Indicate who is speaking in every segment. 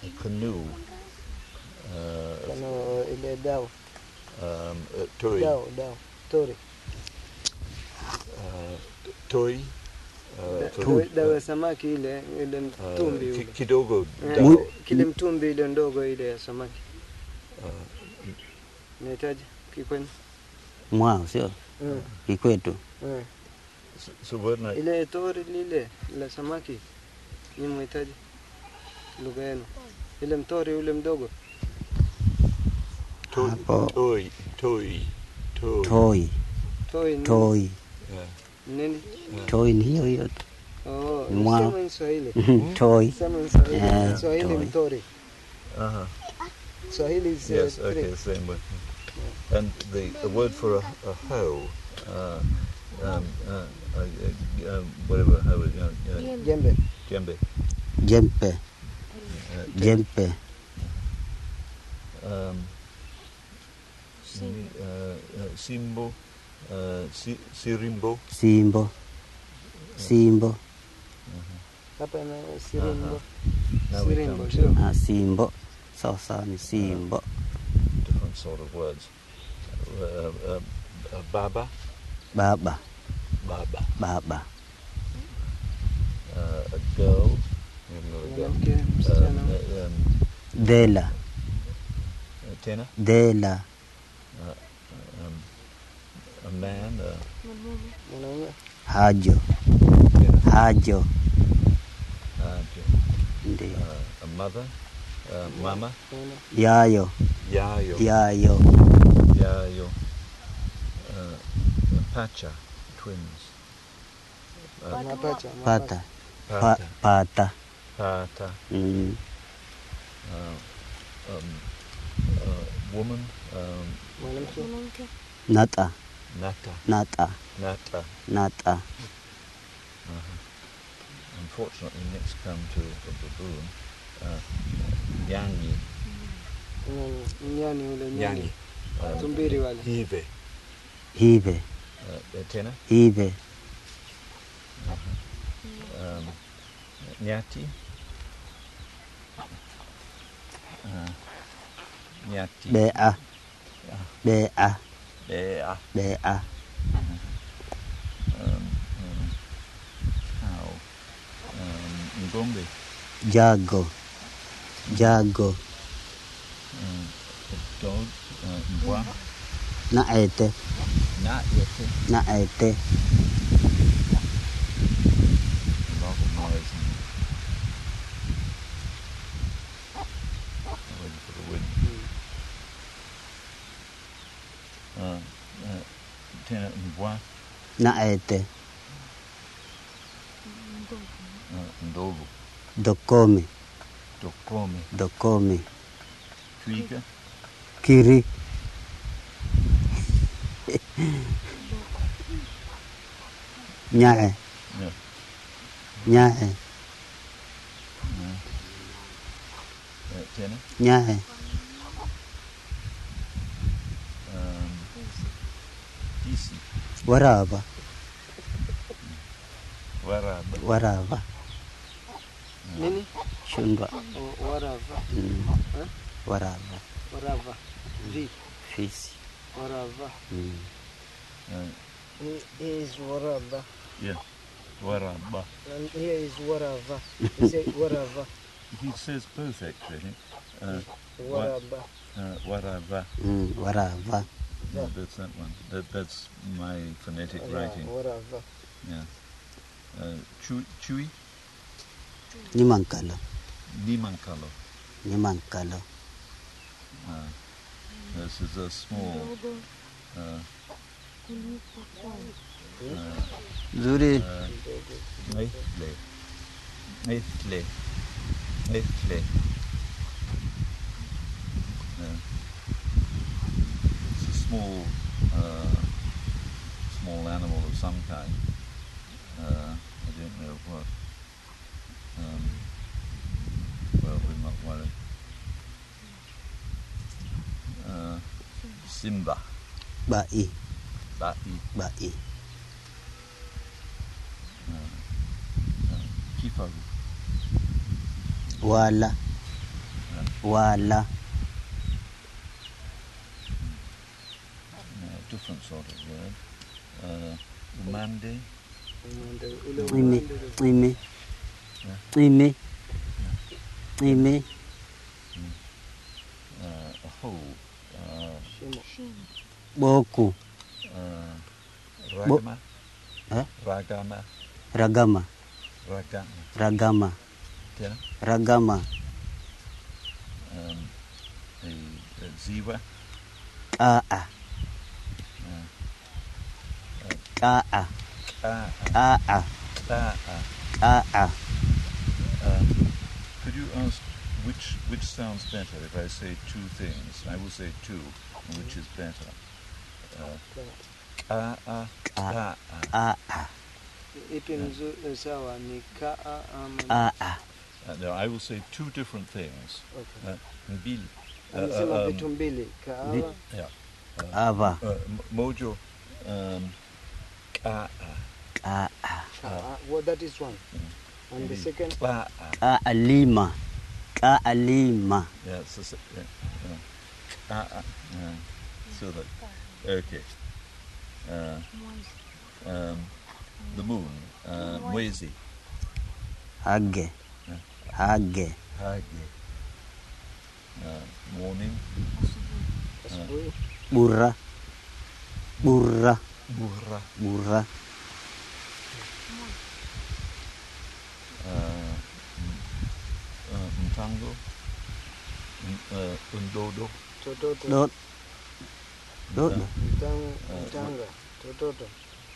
Speaker 1: canoe.
Speaker 2: Kano ile dao.
Speaker 1: Toi.
Speaker 2: Dao. Tori.
Speaker 1: Toi.
Speaker 2: Dawa samaki ile mtumbi ule.
Speaker 1: Kidogo.
Speaker 2: Kile mtumbi ile ndogo ile ya samaki. Nahitaji Kikwenyu.
Speaker 3: Mwao sio? Kikwetu.
Speaker 1: So what
Speaker 2: Ile tori lile la samaki. Ni mhitaji lugha yenu. Ile mtori ule mdogo.
Speaker 1: Toi.
Speaker 2: Nini?
Speaker 3: Toi ni hiyo.
Speaker 2: Sema in Swahili.
Speaker 3: Toi.
Speaker 2: Sema in Swahili. Swahili mtori. Swahili is
Speaker 1: yes, okay, the same way. And the word for a hoe, whatever hoe,
Speaker 2: Jembe.
Speaker 3: Jempe.
Speaker 1: Simbo, Sirimbo.
Speaker 3: Simbo.
Speaker 2: Hapa na Sirimbo.
Speaker 1: Sirimbo,
Speaker 2: sure.
Speaker 3: Simbo. Sasa ni Simbo.
Speaker 1: Different sort of words. Baba. A girl.
Speaker 3: Dela.
Speaker 1: Tena.
Speaker 3: Dela.
Speaker 1: A man.
Speaker 3: Hajo.
Speaker 1: A mother. Mama.
Speaker 3: Yayo.
Speaker 1: Pacha. Twins.
Speaker 3: Pata.
Speaker 1: Woman.
Speaker 3: Nata.
Speaker 1: Unfortunately, next come to a baboon. Nyanyi.
Speaker 2: Nyani. Tumbiri wale.
Speaker 1: Hive. Tena.
Speaker 3: Hive.
Speaker 1: Nyati. Nyati.
Speaker 3: Bea.
Speaker 1: Cow. Ngombe.
Speaker 3: Jago.
Speaker 1: Dog. Mbwa.
Speaker 3: Naete.
Speaker 1: A lot of noise. Waiting for the wind. Tena mbwa.
Speaker 3: Naete.
Speaker 1: Ndogo.
Speaker 3: Dokome.
Speaker 1: Twiga.
Speaker 3: Kiri. Nyae.
Speaker 1: Tena.
Speaker 3: Nyae.
Speaker 1: Disi.
Speaker 3: Waraba.
Speaker 2: Nini?
Speaker 3: Shundwa.
Speaker 2: Warava.
Speaker 3: Warava. Fisi.
Speaker 2: Warava. He is Warava.
Speaker 1: Yeah. Waraba.
Speaker 2: And here is Warava. He said Warava.
Speaker 1: He says both actually.
Speaker 2: Waraba.
Speaker 1: Warava.
Speaker 3: Warava.
Speaker 1: No, that's that one. That's my phonetic writing.
Speaker 2: Warava.
Speaker 1: Yeah. Chui.
Speaker 3: Nimankalo.
Speaker 1: This is a small.
Speaker 3: Zuri.
Speaker 1: Nefle. It's a small animal of some kind. I don't know what. Well, we're not worried. Simba.
Speaker 3: Bai.
Speaker 1: Kifaru.
Speaker 3: Wala. wala,
Speaker 1: No, different sort of word. Umande.
Speaker 3: ime, ime, ime, ime,
Speaker 1: Aho.
Speaker 3: boku,
Speaker 1: Ragama.
Speaker 3: eh?
Speaker 1: Ragama.
Speaker 3: Ragama,
Speaker 1: Ragama.
Speaker 3: ragama,
Speaker 1: Yeah.
Speaker 3: ragama,
Speaker 1: Ziwa.
Speaker 3: kaa, kaa, kaa, kaa.
Speaker 1: Could you ask which sounds better if I say two things? I will say two, and which is better?
Speaker 2: Ipi mzuri sawa ni kaa ama
Speaker 3: Kaa.
Speaker 1: No, I will say two different things.
Speaker 2: Okay.
Speaker 1: Mbili.
Speaker 2: Amesema vitu mbili, kahawa.
Speaker 1: Yeah.
Speaker 3: Ava.
Speaker 1: Mojo. Kaa.
Speaker 3: Kaa.
Speaker 2: Well, that is one. And the second?
Speaker 3: Kaa lima. Kaa lima.
Speaker 1: Yeah, so, so that, okay. The moon, mwezi.
Speaker 3: Hage. Hage.
Speaker 1: Hage. Morning.
Speaker 3: Burra. Burra.
Speaker 1: Burra.
Speaker 3: Burra.
Speaker 1: Mtango. Undodo.
Speaker 2: Tototo.
Speaker 3: Dot. Dot.
Speaker 2: Mtanga. Tototo.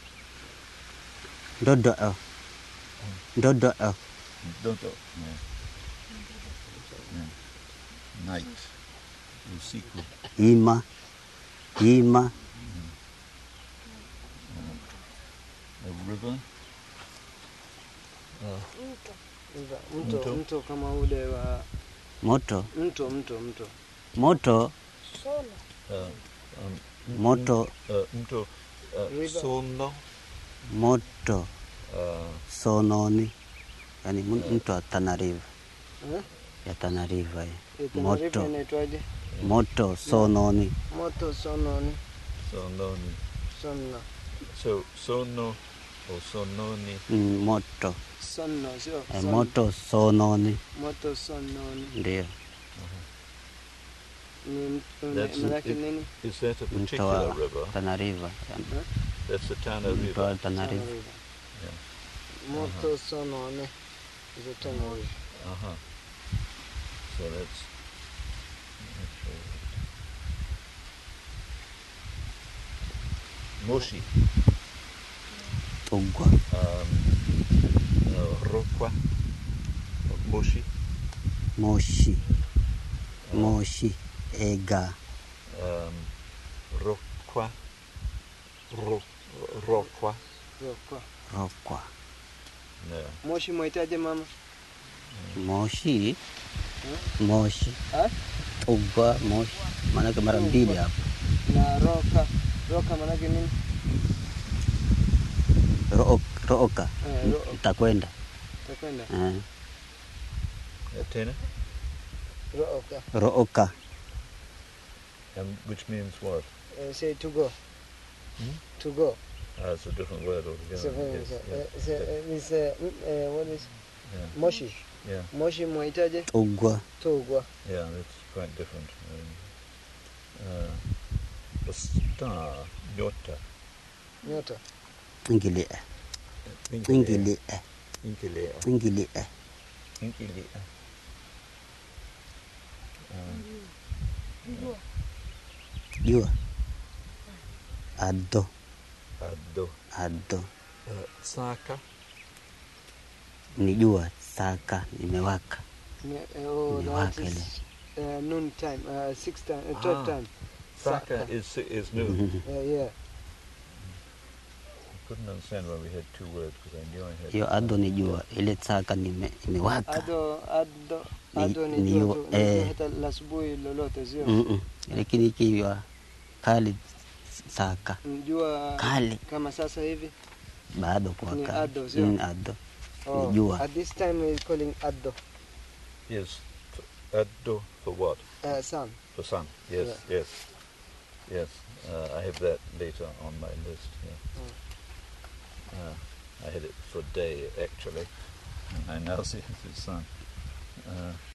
Speaker 3: Dodo. Dodo.
Speaker 1: Dodo. Yeah. Night. Usiku.
Speaker 3: Ima. Ima.
Speaker 1: A river.
Speaker 2: Mto kama ule wa
Speaker 3: Moto.
Speaker 2: mto.
Speaker 3: Moto. Moto.
Speaker 1: Mto.
Speaker 2: River.
Speaker 1: Sono.
Speaker 3: Moto. Sononi. Yani mto wa Tana River. Ya Tana River. Moto.
Speaker 2: Inaitwaje?
Speaker 3: Moto Sononi.
Speaker 2: Moto Sononi.
Speaker 1: Sononi.
Speaker 2: Sonno.
Speaker 1: So sono or sononi.
Speaker 3: Moto.
Speaker 2: Sonno, sio?
Speaker 3: Moto Sononi.
Speaker 2: Moto Sononi.
Speaker 3: Ndio.
Speaker 2: Manake nini?
Speaker 1: Is that a
Speaker 3: Mto
Speaker 1: particular
Speaker 3: wa
Speaker 1: river?
Speaker 3: Tana River.
Speaker 1: That's the Tana
Speaker 3: Mto
Speaker 1: River.
Speaker 3: wa Tana River.
Speaker 1: Yeah.
Speaker 2: Moto Sononi is a Tana River.
Speaker 1: So that's Moshi.
Speaker 3: Tugwa.
Speaker 1: Rokwa. Moshi.
Speaker 3: Moshi. Moshi. Ega.
Speaker 1: Rokwa.
Speaker 2: Rokwa.
Speaker 3: Rokwa.
Speaker 1: No.
Speaker 2: Moshi mwaitaje mama?
Speaker 3: Moshi. Moshi. Tugwa. Moshi. Maanake mara mbili hapo.
Speaker 2: Na roka. Roka manake nini?
Speaker 3: Rooka. Itakwenda.
Speaker 2: Itakwenda.
Speaker 1: Tena?
Speaker 2: Rooka.
Speaker 3: Rooka.
Speaker 1: Which means what?
Speaker 2: Say to go. To go.
Speaker 1: It's a different word altogether.
Speaker 2: It's what is?
Speaker 1: Yeah.
Speaker 2: Moshi.
Speaker 1: Yeah.
Speaker 2: Moshi mwaitaje?
Speaker 3: Tugwa.
Speaker 2: Tugwa.
Speaker 1: Yeah, it's quite different. A star, nyota.
Speaker 2: Nyota.
Speaker 3: Ingilia.
Speaker 1: Ingilia.
Speaker 3: Jua. Ado.
Speaker 1: Saka.
Speaker 3: Ni jua. Saka. Imewaka.
Speaker 2: That is noon time. 6 time. 12 time.
Speaker 1: Saka is noon.
Speaker 2: Yeah.
Speaker 1: I couldn't understand why we had two words because I knew I had.
Speaker 3: Hiyo ado ni jua. Ile saka imewaka.
Speaker 2: Ado ni jua tu. Hata la asubuhi lolote sio?
Speaker 3: Lakini ikiwa kali saka.
Speaker 2: Jua
Speaker 3: kali
Speaker 2: kama sasa hivi
Speaker 3: bado kwa
Speaker 2: ni
Speaker 3: kali.
Speaker 2: Ado sio?
Speaker 3: Ado.
Speaker 2: Ni
Speaker 3: jua.
Speaker 2: At this time we calling Ado.
Speaker 1: Yes. Addo for what?
Speaker 2: Sun.
Speaker 1: For sun. Yes,
Speaker 2: Yeah.
Speaker 1: yes. I have that later on my list. Yeah. I had it for day actually. I now see it as sun.